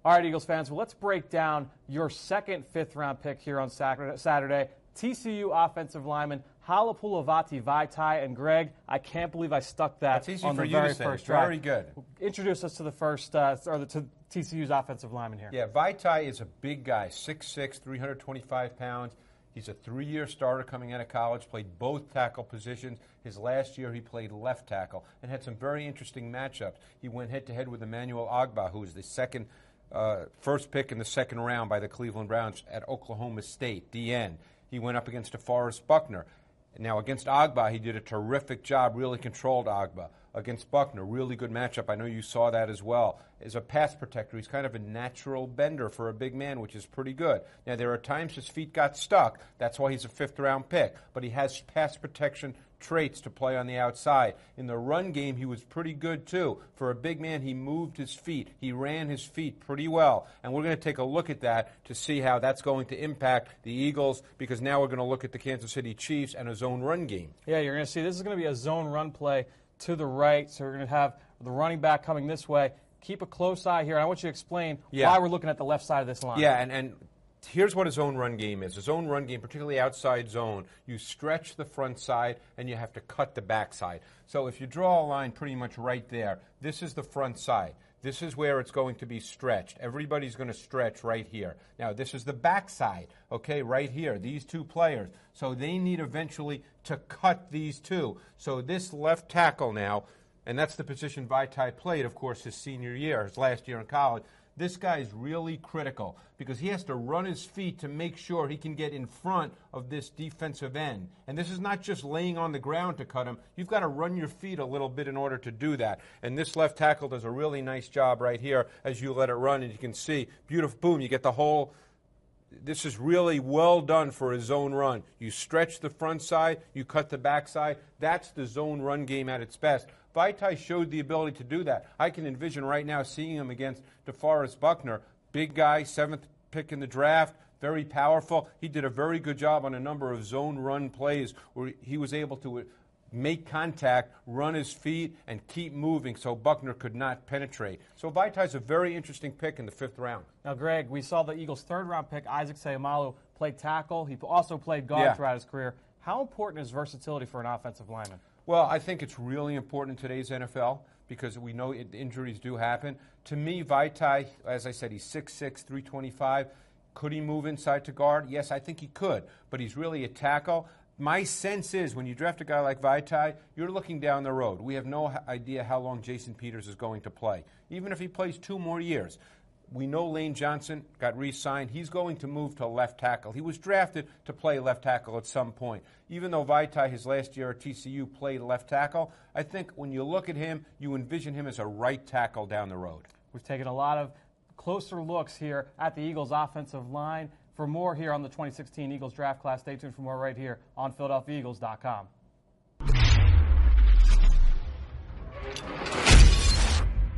All right, Eagles fans, well, let's break down your second fifth-round pick here on Saturday. TCU offensive lineman Halapoulivaati Vaitai. And Greg, I can't believe I stuck that on the very first drive. Very good. Introduce us to the first, to TCU's offensive lineman here. Yeah, Vaitai is a big guy, 6'6", 325 pounds. He's a 3-year starter coming out of college, played both tackle positions. His last year he played left tackle and had some very interesting matchups. He went head-to-head with Emmanuel Ogbah, who was the first pick in the second round by the Cleveland Browns at Oklahoma State, DN. He went up against DeForest Buckner. Now, against Ogbah, he did a terrific job, really controlled Ogbah. Against Buckner, really good matchup. I know you saw that as well. As a pass protector, he's kind of a natural bender for a big man, which is pretty good. Now, there are times his feet got stuck. That's why he's a fifth-round pick. But he has pass protection traits to play on the outside. In the run game, he was pretty good, too. For a big man, he moved his feet. He ran his feet pretty well. And we're going to take a look at that to see how that's going to impact the Eagles, because now we're going to look at the Kansas City Chiefs and a zone run game. Yeah, you're going to see this is going to be a zone run play to the right, so we're going to have the running back coming this way. Keep a close eye here. I want you to explain why we're looking at the left side of this line. Yeah, and here's what a zone run game is. A zone run game, particularly outside zone, you stretch the front side and you have to cut the back side. So if you draw a line pretty much right there, this is the front side. This is where it's going to be stretched. Everybody's going to stretch right here. Now, this is the back side, okay, right here, these two players. So they need eventually to cut these two. So this left tackle now, and that's the position Vaitai played, of course, his senior year, his last year in college. This guy is really critical because he has to run his feet to make sure he can get in front of this defensive end. And this is not just laying on the ground to cut him. You've got to run your feet a little bit in order to do that. And this left tackle does a really nice job right here as you let it run. And you can see, beautiful, boom, you get the whole. This is really well done for a zone run. You stretch the front side, you cut the back side. That's the zone run game at its best. Vaitai showed the ability to do that. I can envision right now seeing him against DeForest Buckner. Big guy, 7th pick in the draft, very powerful. He did a very good job on a number of zone run plays where he was able to make contact, run his feet, and keep moving so Buckner could not penetrate. So Vaitai's a very interesting pick in the 5th round. Now, Greg, we saw the Eagles' 3rd-round pick, Isaac Seumalo, played tackle. He also played guard throughout his career. How important is versatility for an offensive lineman? Well, I think it's really important in today's NFL because we know injuries do happen. To me, Vaitai, as I said, he's 6'6", 325. Could he move inside to guard? Yes, I think he could, but he's really a tackle. My sense is when you draft a guy like Vaitai, you're looking down the road. We have no idea how long Jason Peters is going to play, even if he plays 2 more years. We know Lane Johnson got re-signed. He's going to move to left tackle. He was drafted to play left tackle at some point. Even though Vaitai, his last year at TCU, played left tackle, I think when you look at him, you envision him as a right tackle down the road. We've taken a lot of closer looks here at the Eagles' offensive line. For more here on the 2016 Eagles draft class, stay tuned for more right here on PhiladelphiaEagles.com.